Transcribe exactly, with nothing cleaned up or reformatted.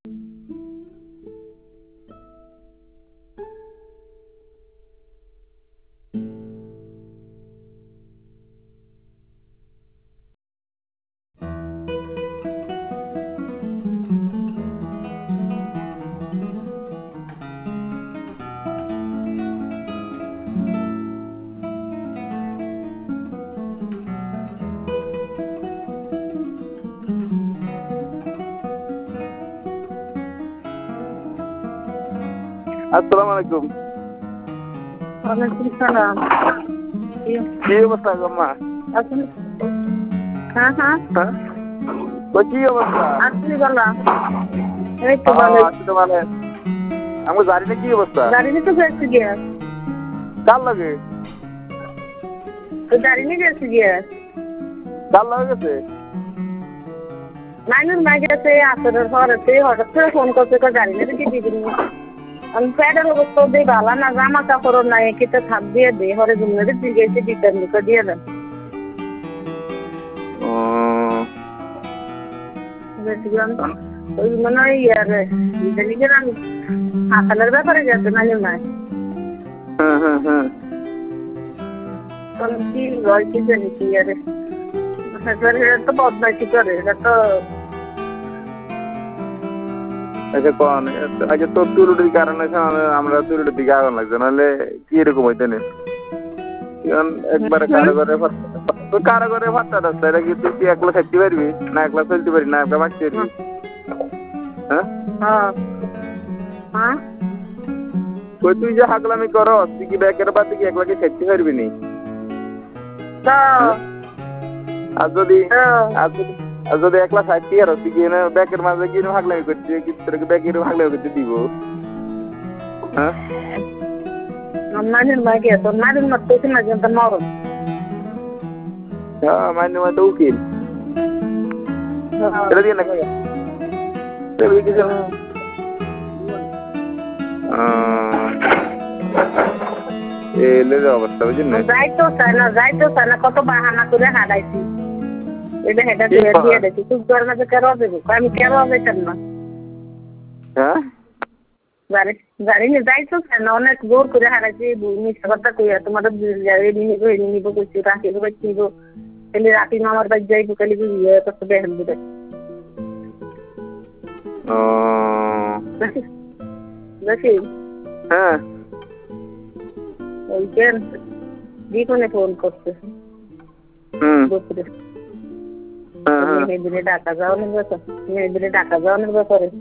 আসসালামু আলাইকুম। ওয়ালাইকুম সালাম। কি অবস্থা আম্মা? আসুন। হ্যাঁ হ্যাঁ হ্যাঁ তো কি অবস্থা? আসলি বলা এই তো ভালো। আছি তো ভালো। আমি জানি না কি অবস্থা। গাড়ি নিতে গেছি গিয়া কার লাগে? তো গাড়ি নিয়ে গেছি গিয়া কার লাগে গেছে? নাইনুর মা গেছে আসরের পরেতে হঠাৎ করে ফোন করছে তো গাড়ি নিয়ে কি দিবি আমি প্যাডের অবস্থা দিয়ে ভালো না জামা কাপড় নাই কিতে থাপ দিয়ে দে হরে জুমনে দিয়ে গেছে দিতেন নিকো দিয়ে দেন ওই মনে হয় ইয়ারে নিজের আমি হাসালের ব্যাপারে গেছে নাইনুর মা হ্যাঁ হ্যাঁ হ্যাঁ কি হয় কি জানি কি ইয়ারে এটা তো বদমাইশি করে এটা তো আচ্ছা কোন আচ্ছা তোর চুরুটির কারণে আমরা চুরুটির দিকে আগুন লাগছে নাহলে কি এরকম হইতে নেই একবারে কারাগারে তোর কারাগারে ভাতটা রাস্তা এটা কি তুই কি একলা থাকতে পারবি না একলা চলতে পারবি না একলা বাঁচতে পারবি হ্যাঁ হ্যাঁ তুই তুই যে হাগলামি করস তুই কি ব্যাগের বাদ কি একলাকে থাকতে পারবি নি আর যদি আর যদি আর যদি একলা থাকতে আর তুই কি ব্যাগের মাঝে কি হাগলামি করছি কি তোর ব্যাগের হাগলামি করতে দিব হ্যাঁ নানির মা গেছে নানির মা তো না জানতাম মরণ হ্যাঁ মাইনে মা তো উকিল এটা দিয়ে না খাই কিছু এলে অবস্থা বুঝলি না যাইতো চায় না যাইতো চায় না কত বাহানা করে হারাইছি এটা হেটা দিয়ে দিয়ে দেখি তুই তোর মাঝে কেরো দেবো আমি কেরো যেতাম না হ্যাঁ গাড়ি গাড়ি নিয়ে যাইতো চায় না অনেক জোর করে হারাইছি মিথ্যা কথা কইয়া তোমাদের এনে নিবো এনে নিবো কইছি রাখি দেবো নিবো তাহলে রাতি আমার বাড়ি যাইবো কালি ইয়ে কত বেহেন দিবে দেখি হ্যাঁ ওইখান দ্বিগুণে ফোন করছে দুপুরে মেয়েদিনে ঢাকা যাওয়ানোর ব্যাপার মেয়েদিনে ঢাকা যাওয়ানোর ব্যাপারে